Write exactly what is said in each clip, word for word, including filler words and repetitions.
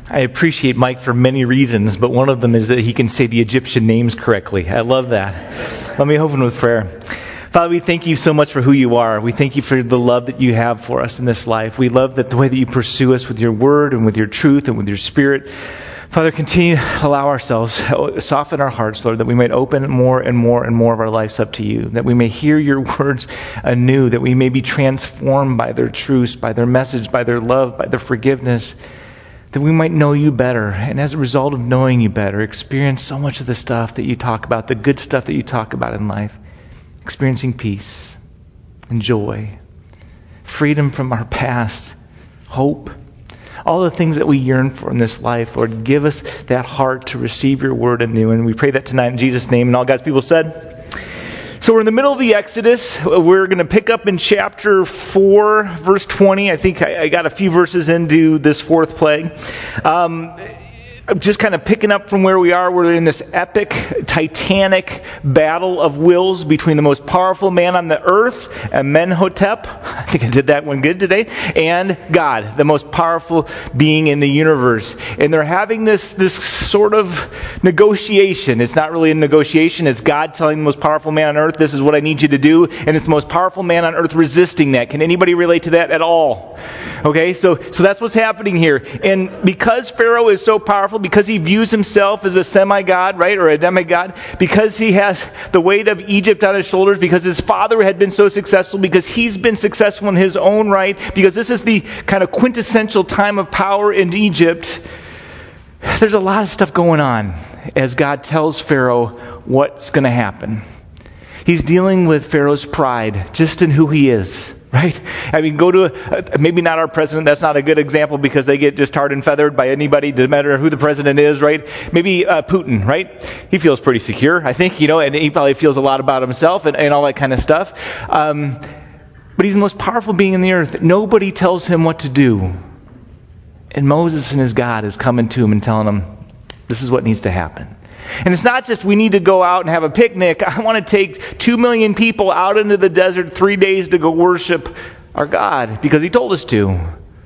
I appreciate Mike for many reasons, but one of them is that he can say the Egyptian names correctly. I love that. Let me open with prayer. Father, we thank you so much for who you are. We thank you for the love that you have for us in this life. We love that the way that you pursue us with your word and with your truth and with your spirit. Father, continue to allow ourselves, soften our hearts, Lord, that we might open more and more and more of our lives up to you, that we may hear your words anew, that we may be transformed by their truths, by their message, by their love, by their forgiveness, that we might know you better, and as a result of knowing you better, experience so much of the stuff that you talk about, the good stuff that you talk about in life, experiencing peace and joy, freedom from our past, hope, all the things that we yearn for in this life. Lord, give us that heart to receive your word anew, and we pray that tonight in Jesus' name, and all God's people said. So we're in the middle of the Exodus. We're going to pick up in chapter four, verse twenty. I think I, I got a few verses into this fourth plague. Um, just kind of picking up from where we are. We're in this epic, titanic battle of wills between the most powerful man on the earth, Amenhotep. I think I did that one good today. And God, the most powerful being in the universe. And they're having this, this sort of negotiation. It's not really a negotiation. It's God telling the most powerful man on earth, this is what I need you to do. And it's the most powerful man on earth resisting that. Can anybody relate to that at all? Okay, so, so that's what's happening here. And because Pharaoh is so powerful, because he views himself as a semi-god, right, or a demigod, because he has the weight of Egypt on his shoulders, because his father had been so successful, because he's been successful in his own right, because this is the kind of quintessential time of power in Egypt, there's a lot of stuff going on as God tells Pharaoh what's going to happen. He's dealing with Pharaoh's pride, just in who he is. Right? I mean, go to, a, maybe not our president, that's not a good example because they get just tarred and feathered by anybody, no matter who the president is, right? Maybe uh, Putin, right? He feels pretty secure, I think, you know, and he probably feels a lot about himself and, and all that kind of stuff. Um, but he's the most powerful being in the earth. Nobody tells him what to do. And Moses and his God is coming to him and telling him, this is what needs to happen. And it's not just we need to go out and have a picnic. I want to take two million people out into the desert three days to go worship our God because he told us to.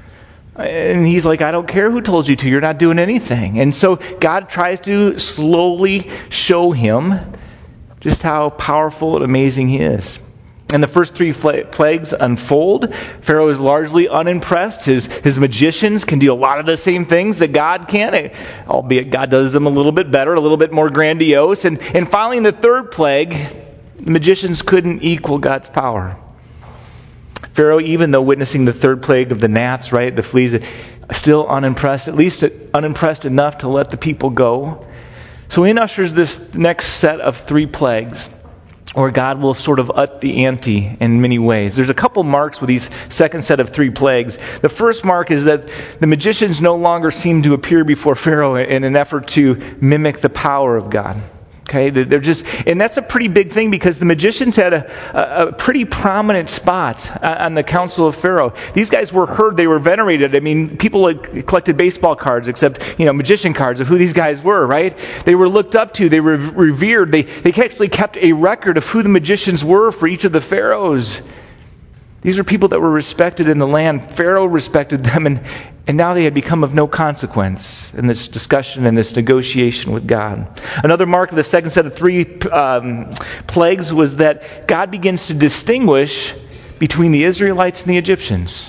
And he's like, I don't care who told you to. You're not doing anything. And so God tries to slowly show him just how powerful and amazing he is. And the first three plagues unfold. Pharaoh is largely unimpressed. His his magicians can do a lot of the same things that God can, albeit God does them a little bit better, a little bit more grandiose. And, and finally, in the third plague, the magicians couldn't equal God's power. Pharaoh, even though witnessing the third plague of the gnats, right, the fleas, still unimpressed, at least unimpressed enough to let the people go. So he ushers this next set of three plagues, or God will sort of up the ante in many ways. There's a couple marks with these second set of three plagues. The first mark is that the magicians no longer seem to appear before Pharaoh in an effort to mimic the power of God. Okay, they're just, and that's a pretty big thing because the magicians had a, a, a pretty prominent spot on the council of Pharaoh. These guys were heard, they were venerated. I mean, people had collected baseball cards, except, you know, magician cards of who these guys were, right? They were looked up to, they were revered. They, they actually kept a record of who the magicians were for each of the pharaohs. These were people that were respected in the land. Pharaoh respected them, and, and now they had become of no consequence in this discussion and this negotiation with God. Another mark of the second set of three um, plagues was that God begins to distinguish between the Israelites and the Egyptians.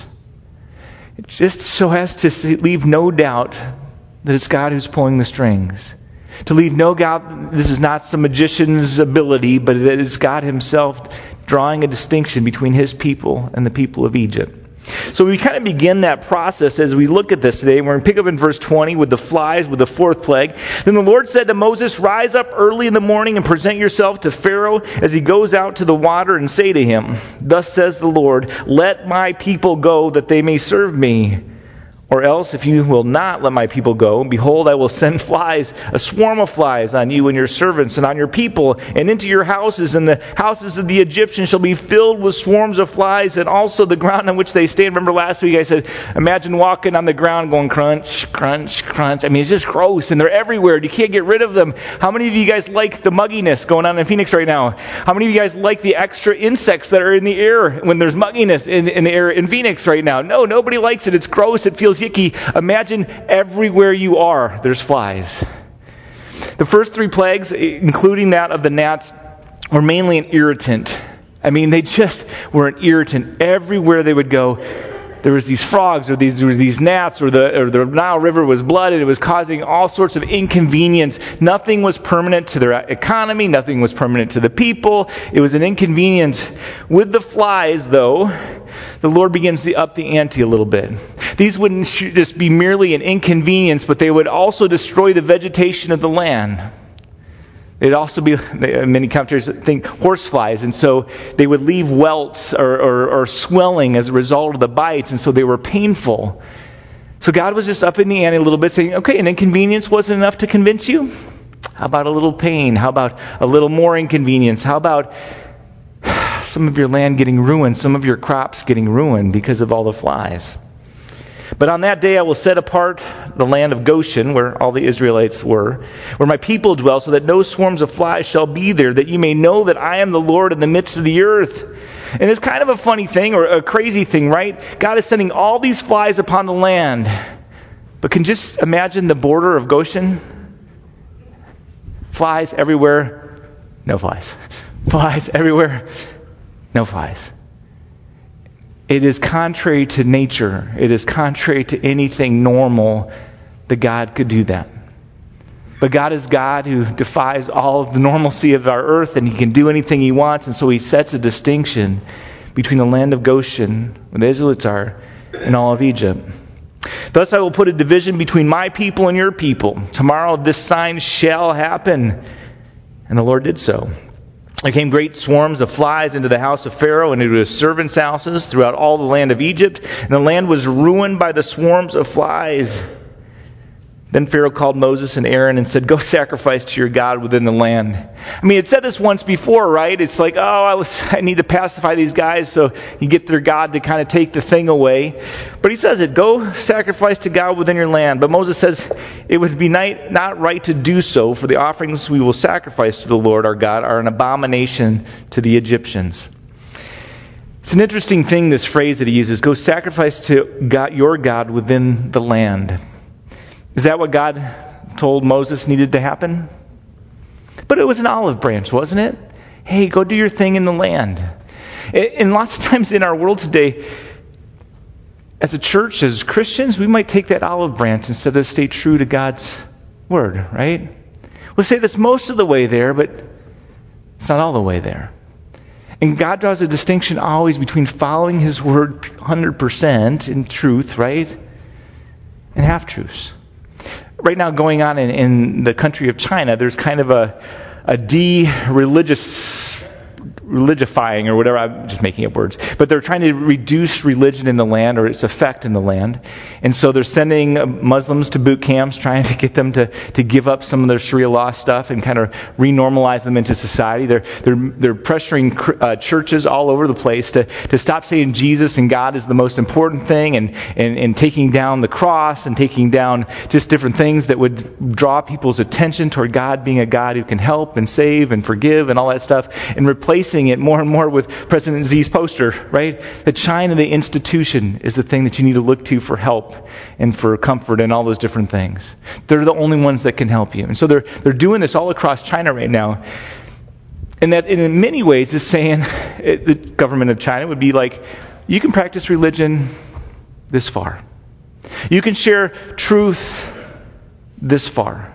It just so has to leave no doubt that it's God who's pulling the strings. To leave no doubt this is not some magician's ability, but it is God himself drawing a distinction between his people and the people of Egypt. So we kind of begin that process as we look at this today. We're going to pick up in verse twenty with the flies, with the fourth plague. Then the Lord said to Moses, rise up early in the morning and present yourself to Pharaoh as he goes out to the water, and say to him, thus says the Lord, let my people go that they may serve me. Or else, if you will not let my people go, behold, I will send flies, a swarm of flies on you and your servants and on your people, and into your houses, and the houses of the Egyptians shall be filled with swarms of flies, and also the ground on which they stand. Remember last week I said, imagine walking on the ground going crunch, crunch, crunch. I mean, it's just gross, and they're everywhere. You can't get rid of them. How many of you guys like the mugginess going on in Phoenix right now? How many of you guys like the extra insects that are in the air when there's mugginess in, in the air in Phoenix right now? No, nobody likes it. It's gross. It feels icky. Imagine everywhere you are, there's flies. The first three plagues, including that of the gnats, were mainly an irritant. I mean, they just were an irritant. Everywhere they would go, there was these frogs, or these, or these gnats, or the, or the Nile River was blooded. It was causing all sorts of inconvenience. Nothing was permanent to their economy. Nothing was permanent to the people. It was an inconvenience. With the flies, though, the Lord begins to up the ante a little bit. These wouldn't just be merely an inconvenience, but they would also destroy the vegetation of the land. They'd also be, many commentators think, horse flies, and so they would leave welts or, or, or swelling as a result of the bites, and so they were painful. So God was just up in the ante a little bit, saying, okay, an inconvenience wasn't enough to convince you? How about a little pain? How about a little more inconvenience? How about some of your land getting ruined, some of your crops getting ruined because of all the flies? But on that day I will set apart the land of Goshen, where all the Israelites were, where my people dwell, so that no swarms of flies shall be there, that you may know that I am the Lord in the midst of the earth. And it's kind of a funny thing, or a crazy thing, right? God is sending all these flies upon the land. But can you just imagine the border of Goshen? Flies everywhere, no flies. Flies everywhere, no flies. It is contrary to nature. It is contrary to anything normal that God could do that. But God is God who defies all of the normalcy of our earth, and He can do anything He wants, and so He sets a distinction between the land of Goshen, where the Israelites are, and all of Egypt. Thus I will put a division between my people and your people. Tomorrow this sign shall happen. And the Lord did so. There came great swarms of flies into the house of Pharaoh and into his servants' houses throughout all the land of Egypt, and the land was ruined by the swarms of flies. Then Pharaoh called Moses and Aaron and said, go sacrifice to your God within the land. I mean, it said this once before, right? It's like, oh, I was I need to pacify these guys so you get their God to kind of take the thing away. But he says it, go sacrifice to God within your land. But Moses says it would be not right to do so, for the offerings we will sacrifice to the Lord our God are an abomination to the Egyptians. It's an interesting thing, this phrase that he uses, go sacrifice to God, your God within the land. Is that what God told Moses needed to happen? But it was an olive branch, wasn't it? Hey, go do your thing in the land. And lots of times in our world today, as a church, as Christians, we might take that olive branch instead of stay true to God's word, right? We'll say that's most of the way there, but it's not all the way there. And God draws a distinction always between following His word one hundred percent in truth, right? And half-truths. Right now going on in, in the country of China, there's kind of a, a de-religious, religifying or whatever, I'm just making up words, but they're trying to reduce religion in the land or its effect in the land. And so they're sending Muslims to boot camps, trying to get them to, to give up some of their Sharia law stuff and kind of re-normalize them into society. They're they're they're pressuring uh, churches all over the place to, to stop saying Jesus and God is the most important thing, and, and, and taking down the cross and taking down just different things that would draw people's attention toward God being a God who can help and save and forgive and all that stuff, and replacing it more and more with President Xi's poster, right? That China, the institution, is the thing that you need to look to for help and for comfort and all those different things. They're the only ones that can help you. And so they're they're doing this all across China right now. And that in many ways is saying, it, the government of China would be like, you can practice religion this far. You can share truth this far.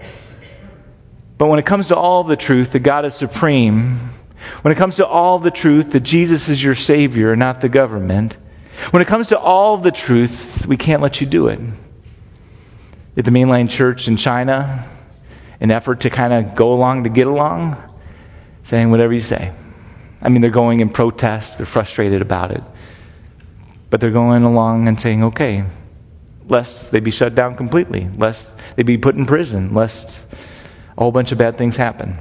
But when it comes to all the truth, that God is supreme, when it comes to all the truth that Jesus is your Savior, not the government, when it comes to all the truth, we can't let you do it. At the mainline church in China, an effort to kind of go along to get along, saying whatever you say. I mean, they're going in protest, they're frustrated about it. But they're going along and saying, okay, lest they be shut down completely, lest they be put in prison, lest a whole bunch of bad things happen.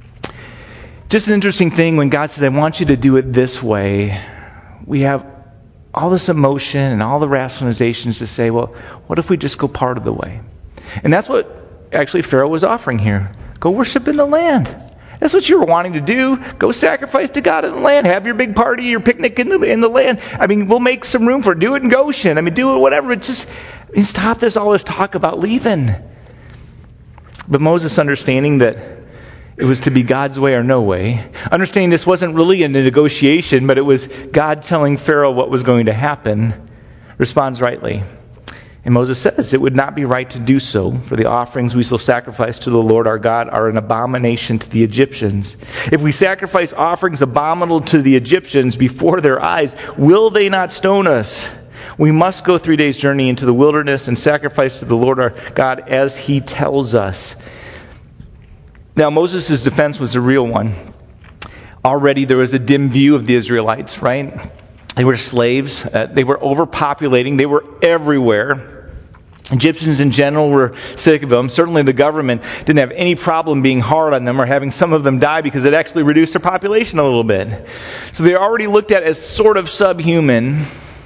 Just an interesting thing when God says, I want you to do it this way, we have all this emotion and all the rationalizations to say, well, what if we just go part of the way? And that's what actually Pharaoh was offering here. Go worship in the land. That's what you were wanting to do. Go sacrifice to God in the land. Have your big party, your picnic in the in the land. I mean, we'll make some room for it. Do it in Goshen. I mean, do it whatever. It's just, I mean, stop this, all this talk about leaving. But Moses, understanding that it was to be God's way or no way, understanding this wasn't really a negotiation, but it was God telling Pharaoh what was going to happen, responds rightly. And Moses says, it would not be right to do so, for the offerings we shall sacrifice to the Lord our God are an abomination to the Egyptians. If we sacrifice offerings abominable to the Egyptians before their eyes, will they not stone us? We must go three days' journey into the wilderness and sacrifice to the Lord our God as he tells us. Now, Moses' defense was a real one. Already there was a dim view of the Israelites, right? They were slaves. Uh, they were overpopulating. They were everywhere. Egyptians in general were sick of them. Certainly the government didn't have any problem being hard on them or having some of them die because it actually reduced their population a little bit. So they already looked at as sort of subhuman.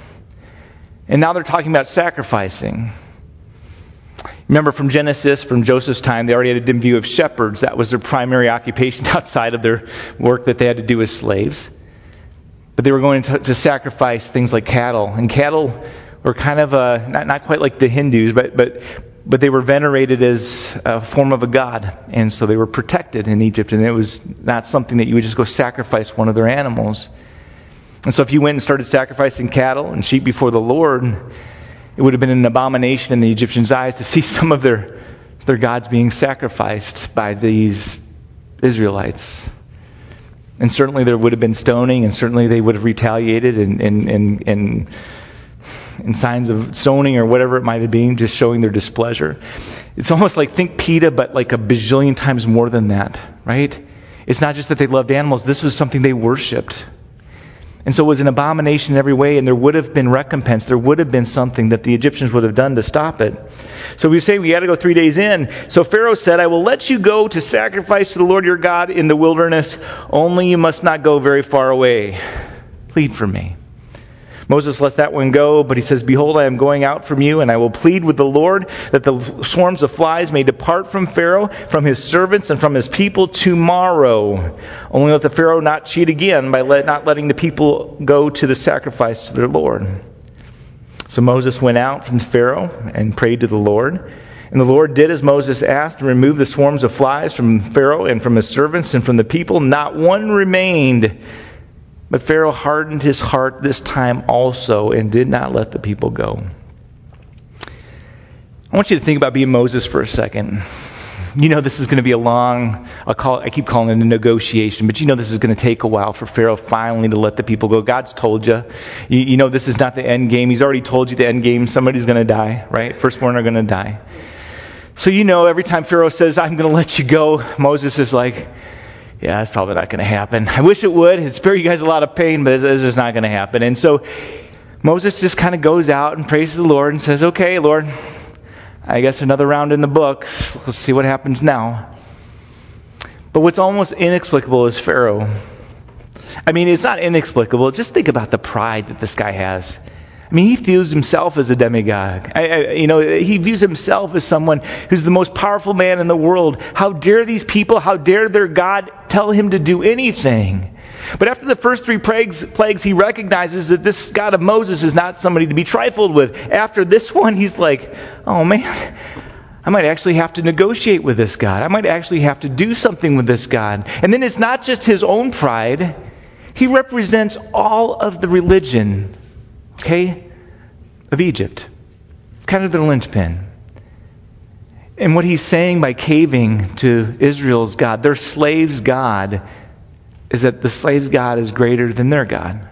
And now they're talking about sacrificing. Remember from Genesis, from Joseph's time, they already had a dim view of shepherds. That was their primary occupation outside of their work that they had to do as slaves. But they were going to, to sacrifice things like cattle. And cattle were kind of, a, not, not quite like the Hindus, but, but, but they were venerated as a form of a god. And so they were protected in Egypt. And it was not something that you would just go sacrifice one of their animals. And so if you went and started sacrificing cattle and sheep before the Lord, it would have been an abomination in the Egyptians' eyes to see some of their, their gods being sacrificed by these Israelites. And certainly there would have been stoning, and certainly they would have retaliated in, in, in, in, in signs of stoning or whatever it might have been, just showing their displeasure. It's almost like, think PETA, but like a bajillion times more than that, right? It's not just that they loved animals. This was something they worshipped. And so it was an abomination in every way, and there would have been recompense. There would have been something that the Egyptians would have done to stop it. So we say we got to go three days in. So Pharaoh said, I will let you go to sacrifice to the Lord your God in the wilderness, only you must not go very far away. Plead for me. Moses lets that one go, but he says, behold, I am going out from you, and I will plead with the Lord that the swarms of flies may depart from Pharaoh, from his servants, and from his people tomorrow. Only let the Pharaoh not cheat again by let, not letting the people go to the sacrifice to their Lord. So Moses went out from Pharaoh and prayed to the Lord. And the Lord did as Moses asked, and removed the swarms of flies from Pharaoh and from his servants and from the people. Not one remained. But Pharaoh hardened his heart this time also and did not let the people go. I want you to think about being Moses for a second. You know this is going to be a long, I'll call it, I keep calling it a negotiation, but you know this is going to take a while for Pharaoh finally to let the people go. God's told you. You, you know this is not the end game. He's already told you the end game. Somebody's going to die, right? Firstborn are going to die. So you know every time Pharaoh says, I'm going to let you go, Moses is like, yeah, that's probably not going to happen. I wish it would. It'd spare you guys a lot of pain, but it's, it's just not going to happen. And so Moses just kind of goes out and praises the Lord and says, okay, Lord, I guess another round in the book. Let's see what happens now. But what's almost inexplicable is Pharaoh. I mean, it's not inexplicable. Just think about the pride that this guy has. I mean, he views himself as a demigod. I, I, you know, he views himself as someone who's the most powerful man in the world. How dare these people, how dare their God tell him to do anything? But after the first three plagues, plagues, he recognizes that this God of Moses is not somebody to be trifled with. After this one, he's like, oh man, I might actually have to negotiate with this God. I might actually have to do something with this God. And then it's not just his own pride. He represents all of the religion, okay, of Egypt. It's kind of the linchpin. And what he's saying by caving to Israel's God, their slave's God, is that the slave's God is greater than their God.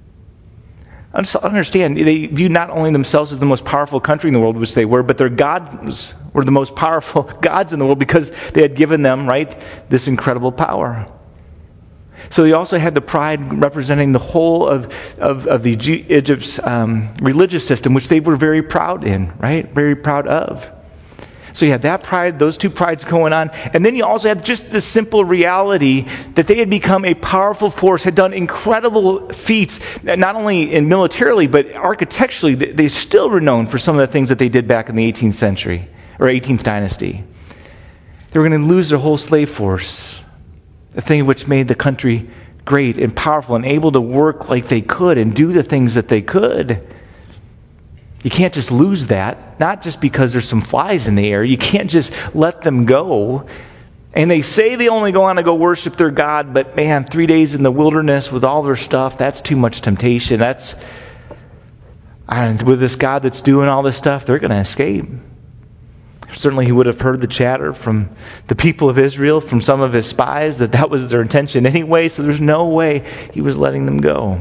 Understand, they view not only themselves as the most powerful country in the world, which they were, but their gods were the most powerful gods in the world because they had given them, right, this incredible power. So they also had the pride representing the whole of, of, of the Egypt's um, religious system, which they were very proud in, right? Very proud of. So you had that pride, those two prides going on. And then you also had just the simple reality that they had become a powerful force, had done incredible feats, not only in militarily, but architecturally. They still were known for some of the things that they did back in the eighteenth century, or eighteenth dynasty. They were going to lose their whole slave force. The thing which made the country great and powerful and able to work like they could and do the things that they could. You can't just lose that, not just because there's some flies in the air. You can't just let them go. And they say they only go on to go worship their God, but man, three days in the wilderness with all their stuff, that's too much temptation. That's, and with this God that's doing all this stuff, they're going to escape. Certainly he would have heard the chatter from the people of Israel, from some of his spies, that that was their intention anyway, so there's no way he was letting them go.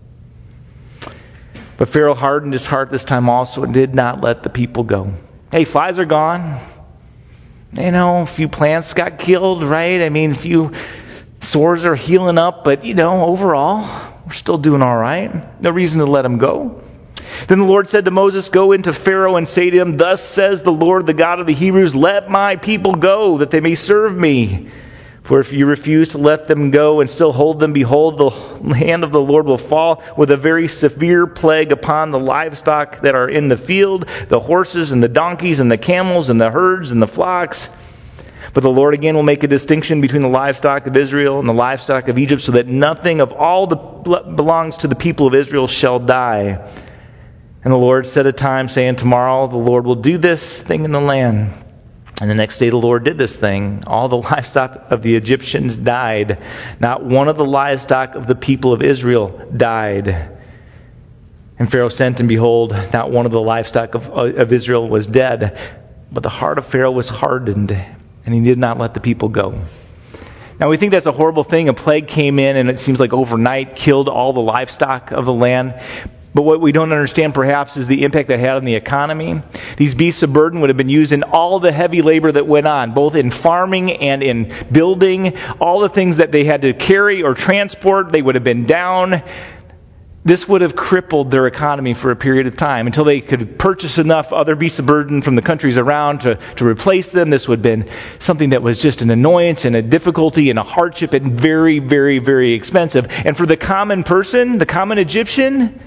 But Pharaoh hardened his heart this time also and did not let the people go. Hey, flies are gone. You know, a few plants got killed, right? I mean, a few sores are healing up, but, you know, overall, we're still doing all right. No reason to let them go. Then the Lord said to Moses, "Go into Pharaoh and say to him, 'Thus says the Lord, the God of the Hebrews, let my people go, that they may serve me. For if you refuse to let them go and still hold them, behold, the hand of the Lord will fall with a very severe plague upon the livestock that are in the field, the horses and the donkeys and the camels and the herds and the flocks. But the Lord again will make a distinction between the livestock of Israel and the livestock of Egypt, so that nothing of all that belongs to the people of Israel shall die.' And the Lord set a time, saying, 'Tomorrow the Lord will do this thing in the land.' And the next day the Lord did this thing. All the livestock of the Egyptians died. Not one of the livestock of the people of Israel died. And Pharaoh sent, and behold, not one of the livestock of, of Israel was dead. But the heart of Pharaoh was hardened, and he did not let the people go." Now we think that's a horrible thing. A plague came in, and it seems like overnight killed all the livestock of the land. But what we don't understand perhaps is the impact that had on the economy. These beasts of burden would have been used in all the heavy labor that went on, both in farming and in building. All the things that they had to carry or transport, they would have been down. This would have crippled their economy for a period of time until they could purchase enough other beasts of burden from the countries around to, to replace them. This would have been something that was just an annoyance and a difficulty and a hardship and very, very, very expensive. And for the common person, the common Egyptian,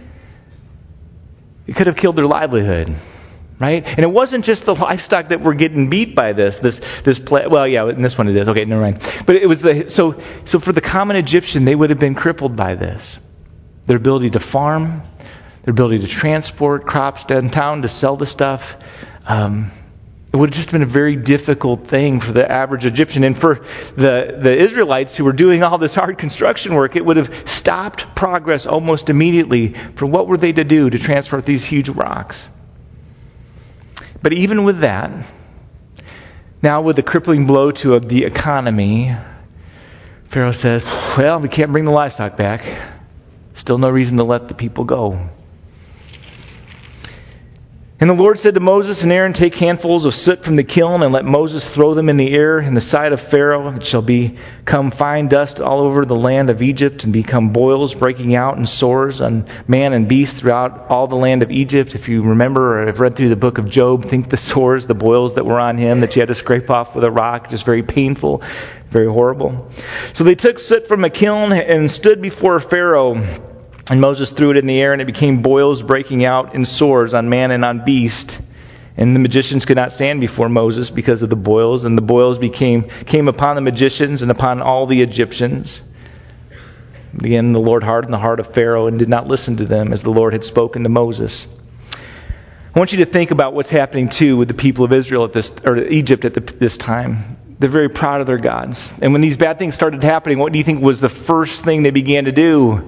it could have killed their livelihood, right? And it wasn't just the livestock that were getting beat by this. This, this. Pla- well, yeah, in this one it is. Okay, never mind. But it was the so so for the common Egyptian, they would have been crippled by this. Their ability to farm, their ability to transport crops downtown to sell the stuff. Um, it would have just been a very difficult thing for the average Egyptian. And for the, the Israelites who were doing all this hard construction work, it would have stopped progress almost immediately. For what were they to do to transport these huge rocks? But even with that, now with the crippling blow to the economy, Pharaoh says, well, we can't bring the livestock back. Still no reason to let the people go. And the Lord said to Moses and Aaron, "Take handfuls of soot from the kiln and let Moses throw them in the air in the sight of Pharaoh. It shall become fine dust all over the land of Egypt and become boils breaking out and sores on man and beast throughout all the land of Egypt." If you remember or have read through the book of Job, think the sores, the boils that were on him that you had to scrape off with a rock, just very painful, very horrible. So they took soot from a kiln and stood before Pharaoh. And Moses threw it in the air, and it became boils breaking out in sores on man and on beast. And the magicians could not stand before Moses because of the boils, and the boils became came upon the magicians and upon all the Egyptians. Again, the Lord hardened the heart of Pharaoh and did not listen to them as the Lord had spoken to Moses. I want you to think about what's happening too with the people of Israel at this, or Egypt at the, this time. They're very proud of their gods. And when these bad things started happening, what do you think was the first thing they began to do?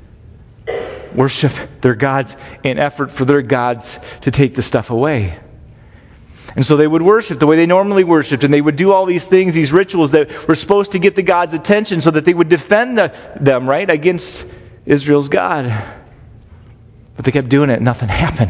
Worship their gods in effort for their gods to take the stuff away. And so they would worship the way they normally worshipped, and they would do all these things, these rituals that were supposed to get the God's attention so that they would defend the, them, right, against Israel's God. But they kept doing it and nothing happened.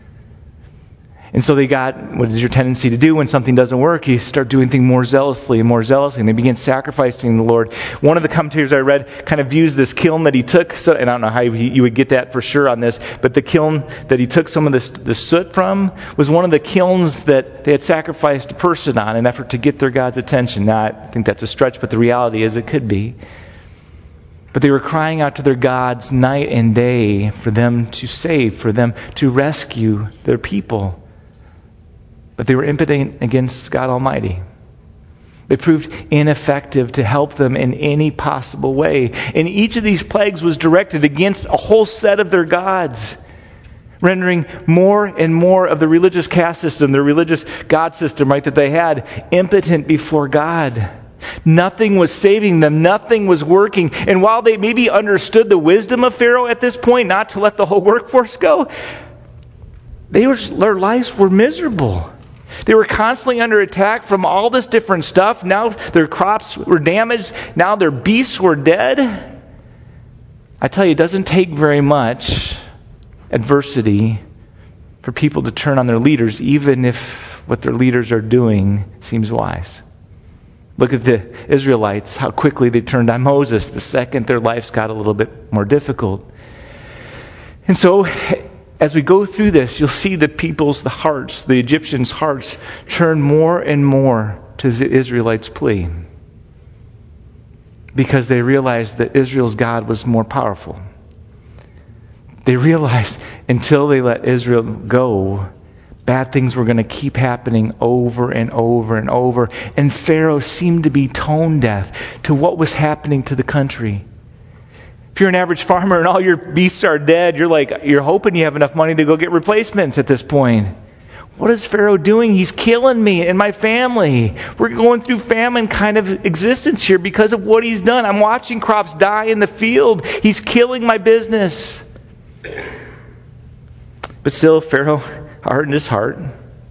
And so they got, what is your tendency to do when something doesn't work? You start doing things more zealously and more zealously, and they begin sacrificing the Lord. One of the commentators I read kind of views this kiln that he took, so, and I don't know how he, you would get that for sure on this, but the kiln that he took some of this, the soot from was one of the kilns that they had sacrificed a person on in an effort to get their God's attention. Now, I think that's a stretch, but the reality is it could be. But they were crying out to their gods night and day for them to save, for them to rescue their people. But they were impotent against God Almighty. They proved ineffective to help them in any possible way. And each of these plagues was directed against a whole set of their gods. rendering more and more of the religious caste system, the religious God system, right, that they had, impotent before God. Nothing was saving them. Nothing was working. And while they maybe understood the wisdom of Pharaoh at this point, not to let the whole workforce go, they were, their lives were miserable. They were constantly under attack from all this different stuff. Now their crops were damaged. Now their beasts were dead. I tell you, it doesn't take very much adversity for people to turn on their leaders, even if what their leaders are doing seems wise. Look at the Israelites, how quickly they turned on Moses the second their lives got a little bit more difficult. And so, as we go through this, you'll see the people's the hearts, the Egyptians' hearts, turn more and more to the Israelites' plea. Because they realized that Israel's God was more powerful. They realized until they let Israel go, bad things were going to keep happening over and over and over. And Pharaoh seemed to be tone deaf to what was happening to the country. If you're an average farmer and all your beasts are dead, you're like, you're hoping you have enough money to go get replacements at this point. What is Pharaoh doing? He's killing me and my family. We're going through famine kind of existence here because of what he's done. I'm watching crops die in the field. He's killing my business. But still, Pharaoh hardened his heart.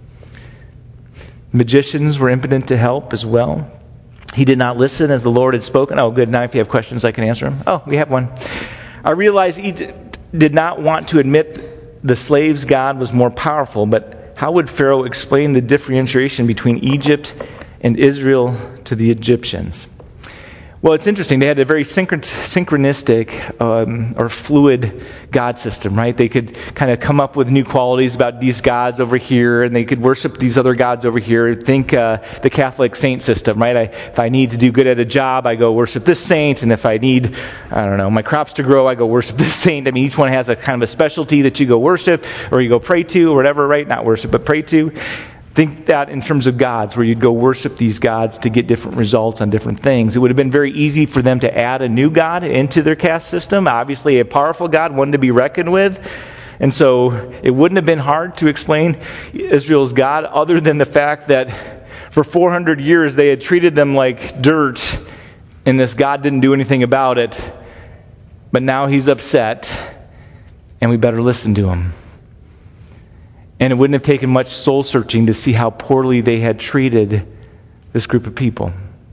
Magicians were impotent to help as well. He did not listen as the Lord had spoken. Oh, good. Now if you have questions, I can answer them. Oh, we have one. I realized Egypt did not want to admit the slave's God was more powerful, but how would Pharaoh explain the differentiation between Egypt and Israel to the Egyptians? Well, it's interesting. They had a very synchron- synchronistic um, or fluid God system, right? They could kind of come up with new qualities about these gods over here, and they could worship these other gods over here. Think uh, the Catholic saint system, right? I, if I need to do good at a job, I go worship this saint, and if I need, I don't know, my crops to grow, I go worship this saint. I mean, each one has a kind of a specialty that you go worship, or you go pray to, or whatever, right? Not worship, but pray to. Think that in terms of gods, where you'd go worship these gods to get different results on different things. It would have been very easy for them to add a new god into their caste system, obviously a powerful god, one to be reckoned with. And so it wouldn't have been hard to explain Israel's God, other than the fact that for four hundred years they had treated them like dirt, and this God didn't do anything about it. But now he's upset, and we better listen to him. And it wouldn't have taken much soul searching to see how poorly they had treated this group of people.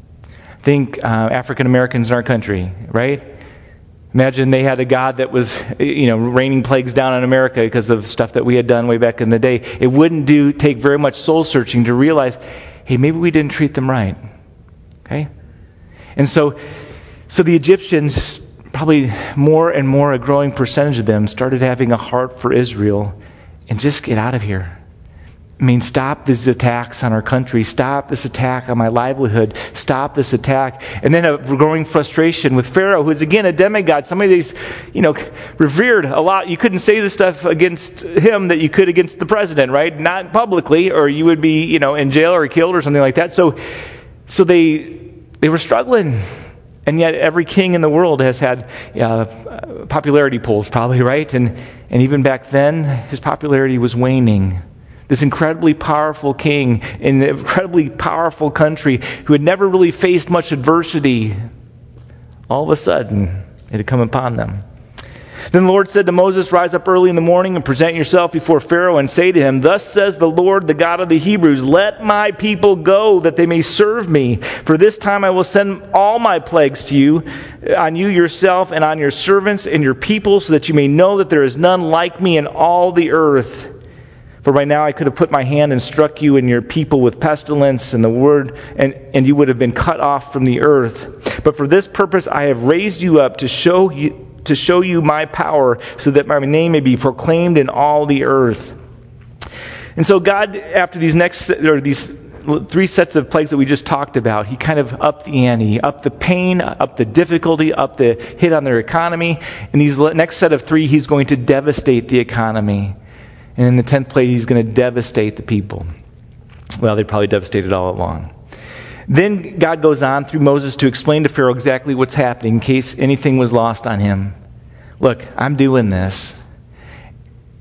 Think uh, African Americans in our country, right? Imagine they had a God that was, you know, raining plagues down on America because of stuff that we had done way back in the day. It wouldn't do take very much soul searching to realize, hey, maybe we didn't treat them right. Okay? And so, so the Egyptians, probably more and more, a growing percentage of them, started having a heart for Israel. And just get out of here. I mean, stop these attacks on our country. Stop this attack on my livelihood. Stop this attack. And then a growing frustration with Pharaoh, who is again a demigod. Somebody that's, you know, revered a lot. You couldn't say this stuff against him that you could against the president, right? Not publicly, or you would be, you know, in jail or killed or something like that. So, so they they were struggling. And yet every king in the world has had uh, popularity polls, probably, right? And and even back then, his popularity was waning. This incredibly powerful king in an incredibly powerful country who had never really faced much adversity, all of a sudden, it had come upon them. Then the Lord said to Moses, "Rise up early in the morning and present yourself before Pharaoh and say to him, 'Thus says the Lord, the God of the Hebrews, let my people go that they may serve me. For this time I will send all my plagues to you, on you yourself and on your servants and your people, so that you may know that there is none like me in all the earth. For by now I could have put my hand and struck you and your people with pestilence and the word, and, and you would have been cut off from the earth. But for this purpose I have raised you up to show you to show you my power, so that my name may be proclaimed in all the earth.'" And so God, after these next or these three sets of plagues that we just talked about, he kind of upped the ante, upped the pain, upped the difficulty, upped the hit on their economy. In these next set of three, he's going to devastate the economy. And in the tenth plague, he's going to devastate the people. Well, they probably devastated all along. Then God goes on through Moses to explain to Pharaoh exactly what's happening in case anything was lost on him. Look, I'm doing this.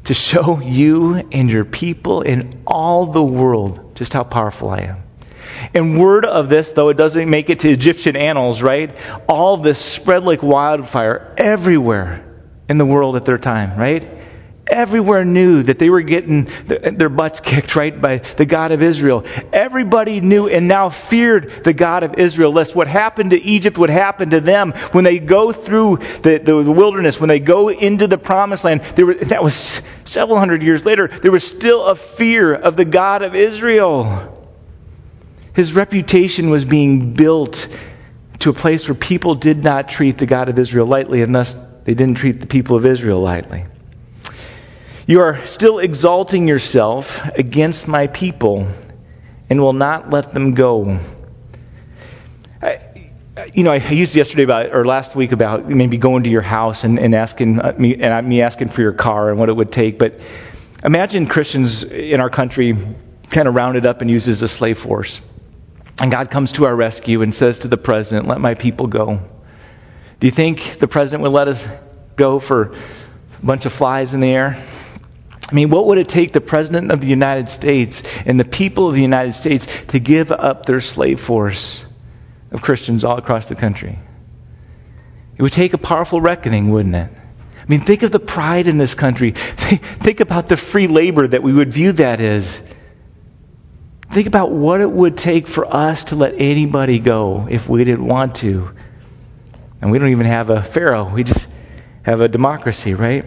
to show you and your people and all the world just how powerful I am. And word of this, though it doesn't make it to Egyptian annals, right? All this spread like wildfire everywhere in the world at their time, right? Everywhere knew that they were getting their butts kicked, right, by the God of Israel. Everybody knew and now feared the God of Israel, lest what happened to Egypt would happen to them when they go through the, the, the wilderness, when they go into the promised land. There were, that was several hundred years later. There was still a fear of the God of Israel. His reputation was being built to a place where people did not treat the God of Israel lightly, and thus they didn't treat the people of Israel lightly. You are still exalting yourself against my people and will not let them go. I, you know, I used yesterday about, or last week about maybe going to your house and, and asking me, and me asking for your car and what it would take. But imagine Christians in our country kind of rounded up and used as a slave force. And God comes to our rescue and says to the president, "Let my people go." Do you think the president would let us go for a bunch of flies in the air? I mean, what would it take the President of the United States and the people of the United States to give up their slave force of Christians all across the country? It would take a powerful reckoning, wouldn't it? I mean, think of the pride in this country. Think about the free labor that we would view that as. Think about what it would take for us to let anybody go if we didn't want to. And we don't even have a pharaoh. We just have a democracy, right?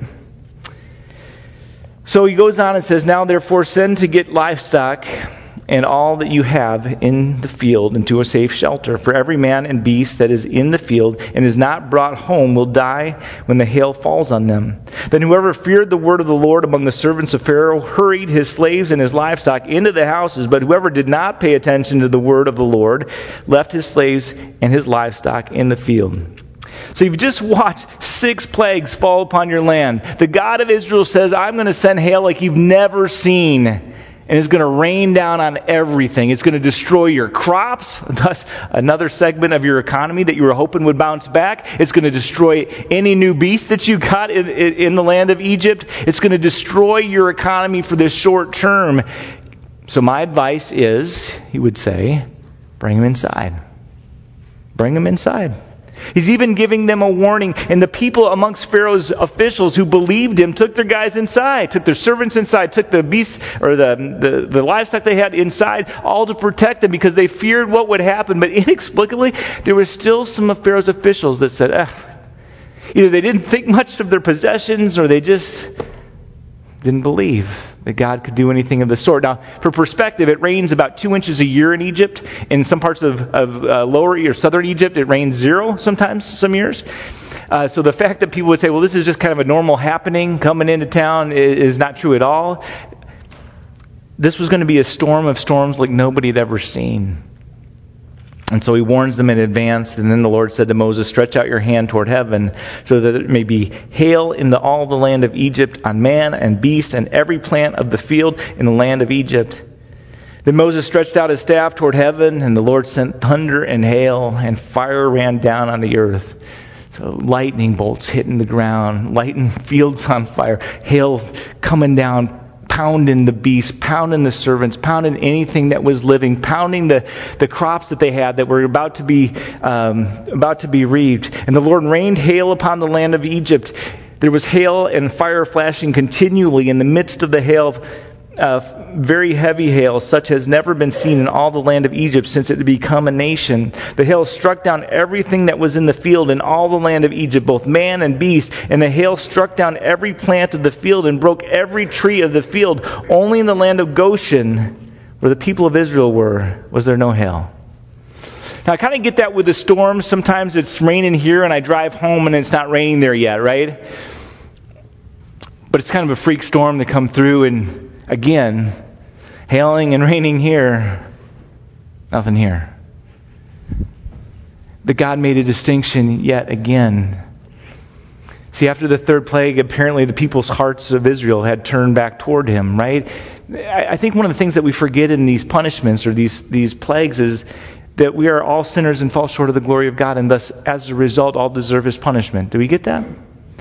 So he goes on and says, "Now therefore send to get livestock and all that you have in the field into a safe shelter. For every man and beast that is in the field and is not brought home will die when the hail falls on them." Then whoever feared the word of the Lord among the servants of Pharaoh hurried his slaves and his livestock into the houses. But whoever did not pay attention to the word of the Lord left his slaves and his livestock in the field. So you've just watched six plagues fall upon your land. The God of Israel says, "I'm going to send hail like you've never seen. And it's going to rain down on everything. It's going to destroy your crops." Thus, another segment of your economy that you were hoping would bounce back. It's going to destroy any new beast that you got in, in the land of Egypt. It's going to destroy your economy for this short term. So my advice is, he would say, bring them inside. Bring them inside. He's even giving them a warning. And the people amongst Pharaoh's officials who believed him took their guys inside, took their servants inside, took the beasts or the, the, the livestock they had inside, all to protect them because they feared what would happen. But inexplicably, there were still some of Pharaoh's officials that said, eh, either they didn't think much of their possessions or they just didn't believe that God could do anything of the sort. Now, for perspective, it rains about two inches a year in Egypt. In some parts of, of uh, lower or southern Egypt, it rains zero sometimes, some years. Uh, so the fact that people would say, well, this is just kind of a normal happening coming into town is, is not true at all. This was going to be a storm of storms like nobody had ever seen. And so he warns them in advance. And then the Lord said to Moses, "Stretch out your hand toward heaven so that it may be hail in the, all the land of Egypt on man and beast and every plant of the field in the land of Egypt." Then Moses stretched out his staff toward heaven, and the Lord sent thunder and hail, and fire ran down on the earth. So lightning bolts hitting the ground, lighting fields on fire, hail coming down, pounding the beasts, pounding the servants, pounding anything that was living, pounding the, the crops that they had that were about to be um, about to be reaped. And the Lord rained hail upon the land of Egypt. There was hail and fire flashing continually in the midst of the hail, uh, very heavy hail, such as never been seen in all the land of Egypt since it had become a nation. The hail struck down everything that was in the field in all the land of Egypt, both man and beast. And the hail struck down every plant of the field and broke every tree of the field. Only in the land of Goshen, where the people of Israel were, was there no hail. Now, I kind of get that with the storms. Sometimes it's raining here and I drive home and it's not raining there yet, right? But it's kind of a freak storm to come through, and again, hailing and raining here, nothing here. The God made a distinction yet again. See, after the third plague, apparently the people's hearts of Israel had turned back toward him, right? I think one of the things that we forget in these punishments or these, these plagues is that we are all sinners and fall short of the glory of God, and thus, as a result, all deserve his punishment. Do we get that?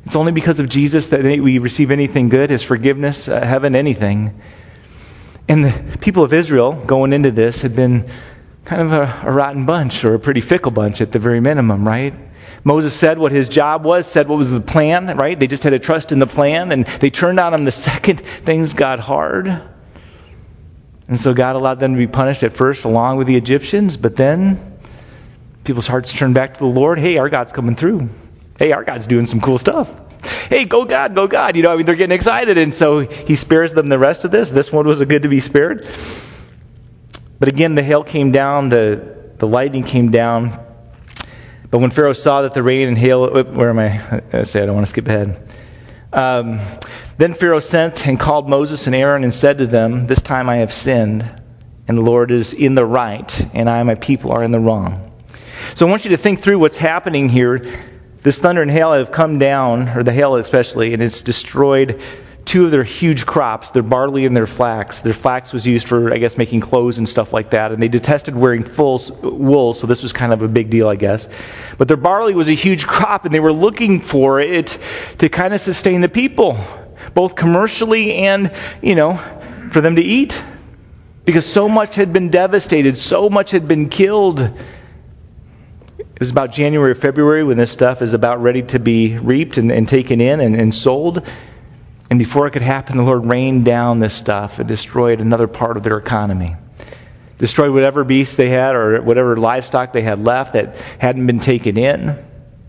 It's only because of Jesus that we receive anything good, his forgiveness, uh, heaven, anything. And the people of Israel going into this had been kind of a, a rotten bunch, or a pretty fickle bunch at the very minimum, right? Moses said what his job was, said what was the plan, right? They just had to trust in the plan, and they turned on him the second things got hard. And so God allowed them to be punished at first along with the Egyptians, but then people's hearts turned back to the Lord. Hey, our God's coming through. Hey, our God's doing some cool stuff. Hey, go God, go God. You know, I mean, they're getting excited, and so he spares them the rest of this. This one was a good to be spared. But again, the hail came down, the, the lightning came down. But when Pharaoh saw that the rain and hail... Where am I? I say I don't want to skip ahead. Um, then Pharaoh sent and called Moses and Aaron and said to them, "This time I have sinned, and the Lord is in the right, and I and my people are in the wrong." So I want you to think through what's happening here. This thunder and hail have come down, or the hail especially, and it's destroyed two of their huge crops, their barley and their flax. Their flax was used for, I guess, making clothes and stuff like that, and they detested wearing full wool, so this was kind of a big deal, I guess. But their barley was a huge crop, and they were looking for it to kind of sustain the people, both commercially and, you know, for them to eat. Because so much had been devastated, so much had been killed. It was about January or February when this stuff is about ready to be reaped and, and taken in and, and sold. And before it could happen, the Lord rained down this stuff and destroyed another part of their economy. Destroyed whatever beasts they had or whatever livestock they had left that hadn't been taken in.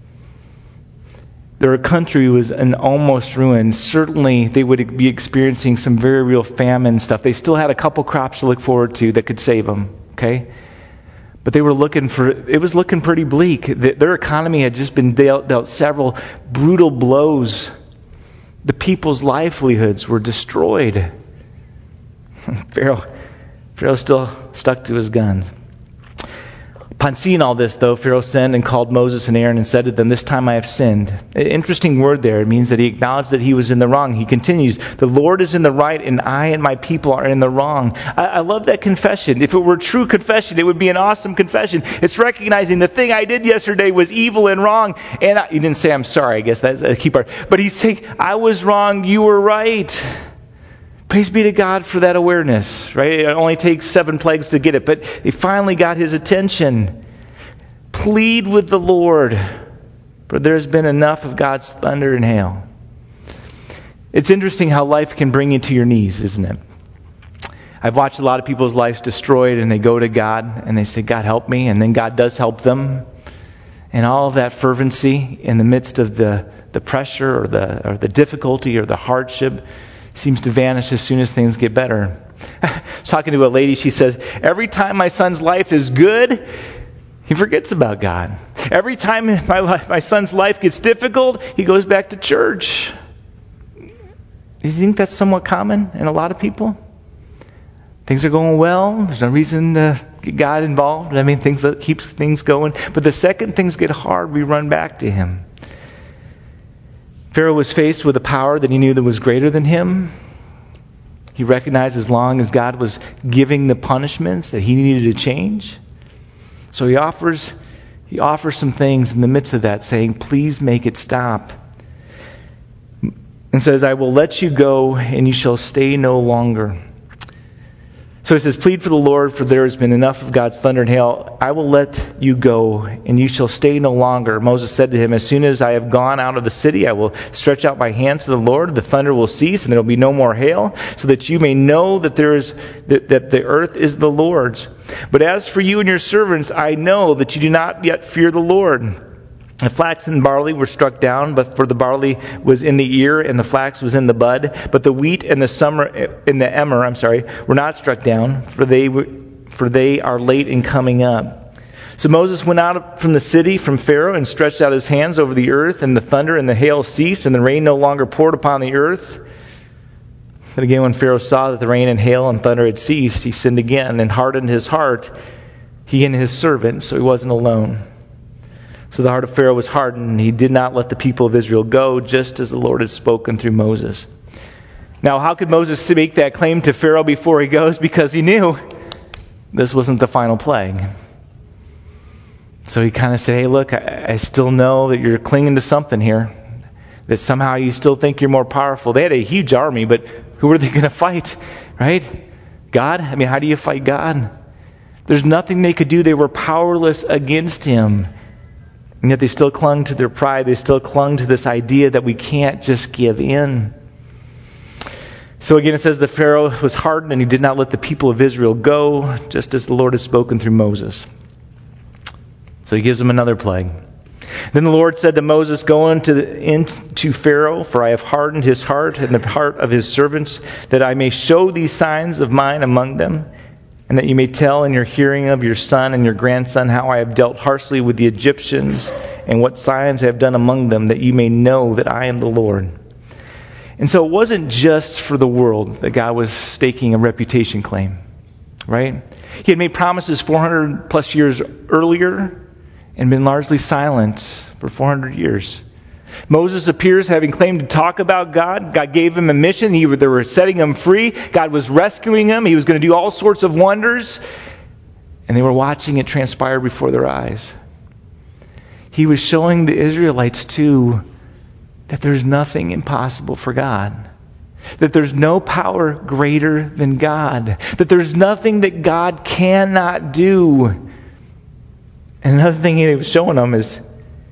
Their country was in almost ruin. Certainly they would be experiencing some very real famine stuff. They still had a couple crops to look forward to that could save them. Okay? But they were looking for, it was looking pretty bleak. Their economy had just been dealt, dealt several brutal blows. The people's livelihoods were destroyed. Pharaoh, Pharaoh still stuck to his guns. Upon seeing all this, though, Pharaoh sent and called Moses and Aaron and said to them, "This time I have sinned." An interesting word there. It means that he acknowledged that he was in the wrong. He continues, "The Lord is in the right, and I and my people are in the wrong." I, I love that confession. If it were true confession, it would be an awesome confession. It's recognizing the thing I did yesterday was evil and wrong. And I, he didn't say, "I'm sorry." I guess that's a key part. But he's saying, I was wrong, you were right. Praise be to God for that awareness, right? It only takes seven plagues to get it, but they finally got his attention. Plead with the Lord, for there's been enough of God's thunder and hail. It's interesting how life can bring you to your knees, isn't it? I've watched a lot of people's lives destroyed, and they go to God, and they say, "God, help me," and then God does help them. And all of that fervency in the midst of the, the pressure or the, or the difficulty or the hardship seems to vanish as soon as things get better. I was talking to a lady, she says, "Every time my son's life is good, he forgets about God. Every time my life, my son's life gets difficult, he goes back to church." Do you think that's somewhat common in a lot of people? Things are going well, there's no reason to get God involved. I mean, things that keeps things going. But the second things get hard, we run back to him. Pharaoh was faced with a power that he knew that was greater than him. He recognized as long as God was giving the punishments that he needed to change. So he offers he offers some things in the midst of that, saying, "Please make it stop." And says, "I will let you go, and you shall stay no longer." So he says, "Plead for the Lord, for there has been enough of God's thunder and hail. I will let you go, and you shall stay no longer." Moses said to him, "As soon as I have gone out of the city, I will stretch out my hand to the Lord. The thunder will cease, and there will be no more hail, so that you may know that there is that, that the earth is the Lord's. But as for you and your servants, I know that you do not yet fear the Lord." The flax and barley were struck down, but for the barley was in the ear, and the flax was in the bud. But the wheat and the summer in the emmer, I'm sorry, were not struck down, for they were, for they are late in coming up. So Moses went out from the city, from Pharaoh, and stretched out his hands over the earth, and the thunder and the hail ceased, and the rain no longer poured upon the earth. But again, when Pharaoh saw that the rain and hail and thunder had ceased, he sinned again and hardened his heart, he and his servants, so he wasn't alone. So the heart of Pharaoh was hardened, and he did not let the people of Israel go, just as the Lord had spoken through Moses. Now, how could Moses make that claim to Pharaoh before he goes? Because he knew this wasn't the final plague. So he kind of said, "Hey, look, I, I still know that you're clinging to something here. That somehow you still think you're more powerful. They had a huge army, but who were they going to fight? Right? God? I mean, how do you fight God? There's nothing they could do. They were powerless against him. And yet they still clung to their pride. They still clung to this idea that we can't just give in. So again, it says that Pharaoh was hardened and he did not let the people of Israel go, just as the Lord had spoken through Moses. So he gives them another plague. Then the Lord said to Moses, "Go into, the, into Pharaoh, for I have hardened his heart and the heart of his servants, that I may show these signs of mine among them, and that you may tell in your hearing of your son and your grandson how I have dealt harshly with the Egyptians, and what signs I have done among them, that you may know that I am the Lord." And so it wasn't just for the world that God was staking a reputation claim, right? He had made promises four hundred plus years earlier and been largely silent for four hundred years. Moses appears having claimed to talk about God. God gave him a mission. He, they were setting him free. God was rescuing him. He was going to do all sorts of wonders. And they were watching it transpire before their eyes. He was showing the Israelites, too, that there's nothing impossible for God. That there's no power greater than God. That there's nothing that God cannot do. And another thing he was showing them is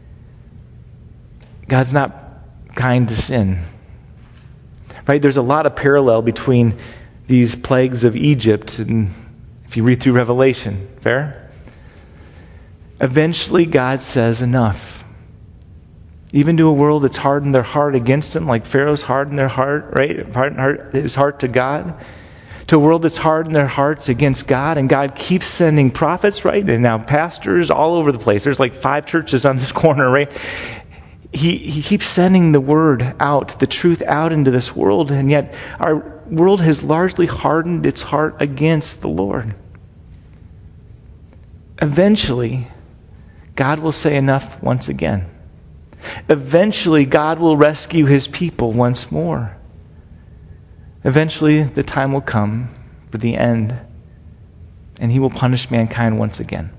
God's not kind to sin. Right? There's a lot of parallel between these plagues of Egypt and if you read through Revelation. Fair? Eventually God says enough. Even to a world that's hardened their heart against him, like Pharaoh's hardened their heart, right? Hardened his heart to God. To a world that's hardened their hearts against God, and God keeps sending prophets, right? And now pastors all over the place. There's like five churches on this corner, right? He, he keeps sending the word out, the truth out into this world, and yet our world has largely hardened its heart against the Lord. Eventually, God will say enough once again. Eventually, God will rescue his people once more. Eventually, the time will come for the end, and he will punish mankind once again.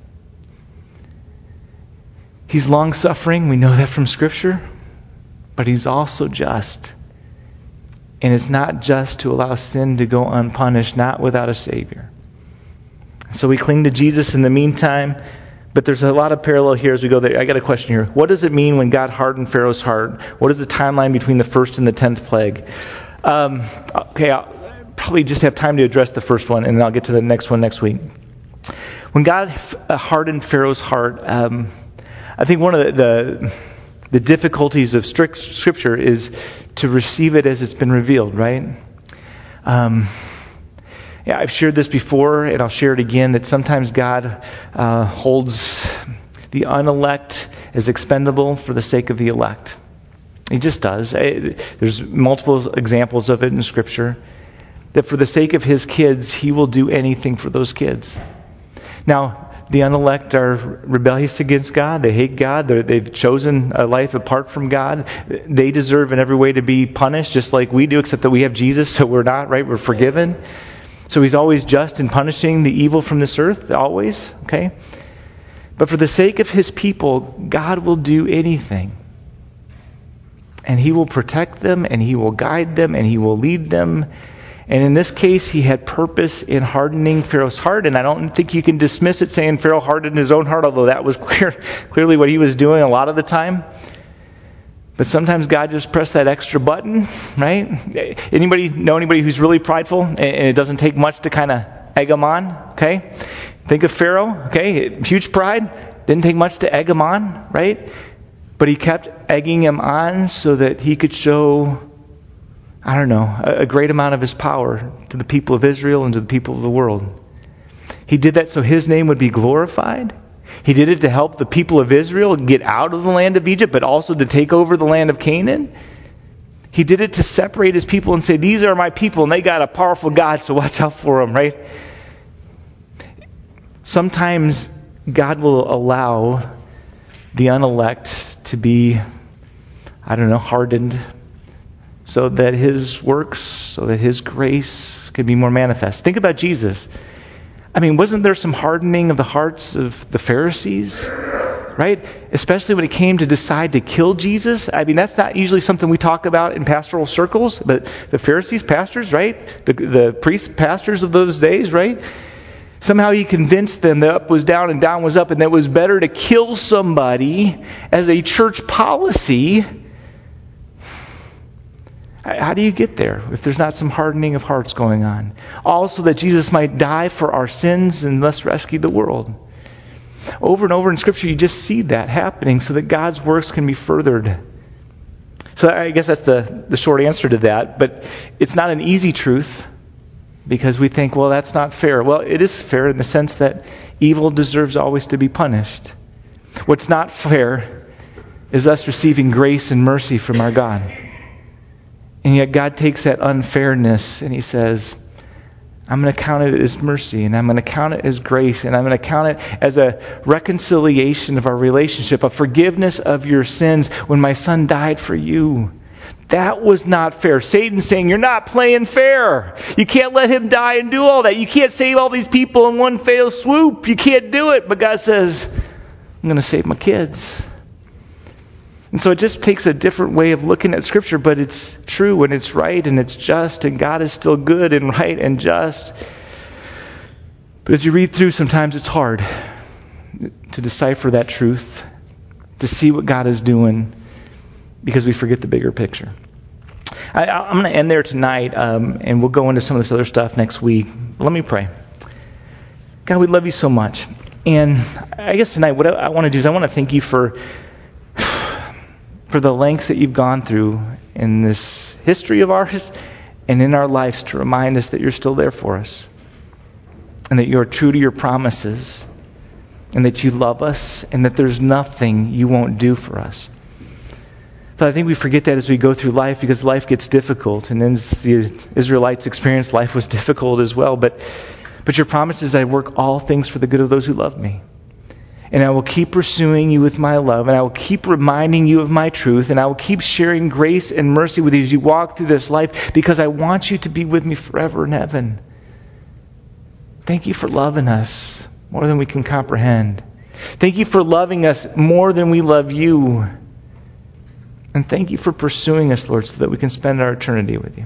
He's long-suffering, we know that from Scripture, but he's also just. And it's not just to allow sin to go unpunished, not without a Savior. So we cling to Jesus in the meantime, but there's a lot of parallel here as we go there. I got a question here. What does it mean when God hardened Pharaoh's heart? What is the timeline between the first and the tenth plague? Um, okay, I'll probably just have time to address the first one, and then I'll get to the next one next week. When God hardened Pharaoh's heart, um, I think one of the, the the difficulties of strict Scripture is to receive it as it's been revealed, right? Um, yeah, I've shared this before, and I'll share it again, that sometimes God uh, holds the unelect as expendable for the sake of the elect. He just does. There's multiple examples of it in Scripture. That for the sake of his kids, he will do anything for those kids. Now, the unelect are rebellious against God. They hate God. They're, they've chosen a life apart from God. They deserve in every way to be punished, just like we do, except that we have Jesus, so we're not, right? We're forgiven. So he's always just in punishing the evil from this earth, always, okay? But for the sake of his people, God will do anything. And he will protect them, and he will guide them, and he will lead them. And in this case, he had purpose in hardening Pharaoh's heart. And I don't think you can dismiss it saying Pharaoh hardened his own heart, although that was clear, clearly what he was doing a lot of the time. But sometimes God just pressed that extra button, right? Anybody know anybody who's really prideful? And it doesn't take much to kind of egg them on, okay? Think of Pharaoh, okay? Huge pride. Didn't take much to egg him on, right? But he kept egging him on so that he could show, I don't know, a great amount of his power to the people of Israel and to the people of the world. He did that so his name would be glorified. He did it to help the people of Israel get out of the land of Egypt, but also to take over the land of Canaan. He did it to separate his people and say, these are my people, and they got a powerful God, so watch out for them, right? Sometimes God will allow the unelect to be, I don't know, hardened, so that his works, so that his grace can be more manifest. Think about Jesus. I mean, wasn't there some hardening of the hearts of the Pharisees? right? Especially when it came to decide to kill Jesus. I mean, that's not usually something we talk about in pastoral circles, but the Pharisees, pastors, right? The, the priests, pastors of those days, right? Somehow he convinced them that up was down and down was up, and that it was better to kill somebody as a church policy. How do you get there if there's not some hardening of hearts going on? Also that Jesus might die for our sins and thus rescue the world. Over and over in Scripture, you just see that happening so that God's works can be furthered. So I guess that's the, the short answer to that. But it's not an easy truth because we think, well, that's not fair. Well, it is fair in the sense that evil deserves always to be punished. What's not fair is us receiving grace and mercy from our God. And yet God takes that unfairness and He says, I'm going to count it as mercy, and I'm going to count it as grace, and I'm going to count it as a reconciliation of our relationship, a forgiveness of your sins when my Son died for you. That was not fair. Satan's saying, you're not playing fair. You can't let Him die and do all that. You can't save all these people in one fell swoop. You can't do it. But God says, I'm going to save my kids. And so it just takes a different way of looking at Scripture, but it's true and it's right and it's just, and God is still good and right and just. But as you read through, sometimes it's hard to decipher that truth, to see what God is doing, because we forget the bigger picture. I, I'm going to end there tonight, um, and we'll go into some of this other stuff next week. Let me pray. God, we love you so much. And I guess tonight what I, I want to do is I want to thank you for for the lengths that you've gone through in this history of ours and in our lives to remind us that you're still there for us and that you're true to your promises and that you love us and that there's nothing you won't do for us. But I think we forget that as we go through life because life gets difficult, and as the Israelites experienced, life was difficult as well. But, but your promise is I work all things for the good of those who love me. And I will keep pursuing you with my love, and I will keep reminding you of my truth, and I will keep sharing grace and mercy with you as you walk through this life because I want you to be with me forever in heaven. Thank you for loving us more than we can comprehend. Thank you for loving us more than we love you. And thank you for pursuing us, Lord, so that we can spend our eternity with you.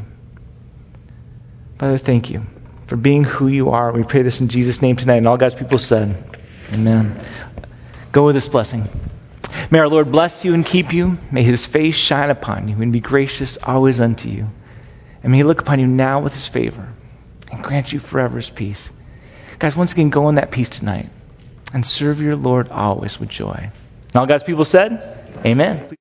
Father, thank you for being who you are. We pray this in Jesus' name tonight, and all God's people said, amen. Go with this blessing. May our Lord bless you and keep you. May His face shine upon you and be gracious always unto you. And may He look upon you now with His favor and grant you forever His peace. Guys, once again, go in that peace tonight and serve your Lord always with joy. And all God's people said, amen.